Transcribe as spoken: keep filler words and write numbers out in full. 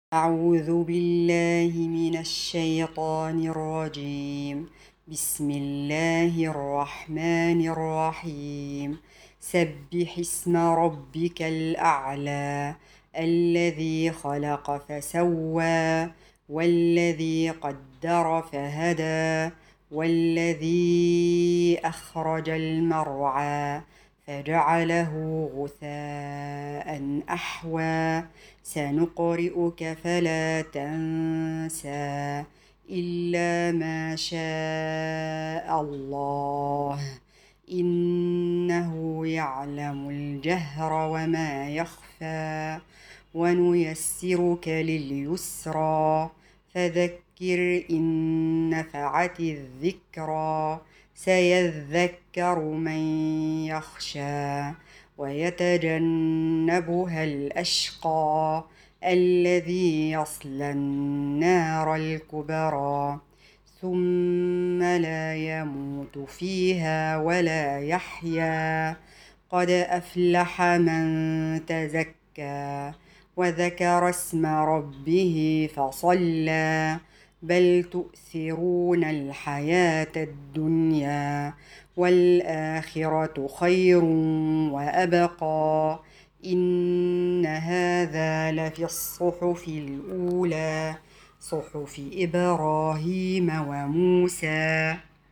أعوذ بالله من الشيطان الرجيم. بسم الله الرحمن الرحيم. سبح اسم ربك الأعلى الذي خلق فسوى والذي قدر فهدى والذي أخرج المرعى فجعله غثاء أحوى سنقرئك فلا تنسى إلا ما شاء الله إنه يعلم الجهر وما يخفى ونيسرك لليسرى فذكر إن نفعت الذكرى سيذكر من يخشى ويتجنبها الأشقى الذي يصلى النار الكبرى ثم لا يموت فيها ولا يحيا قد أفلح من تزكى وذكر اسم ربه فصلى بل تؤثرون الحياة الدنيا والآخرة خير وأبقى إن هذا لفي الصحف الأولى صحف إبراهيم وموسى.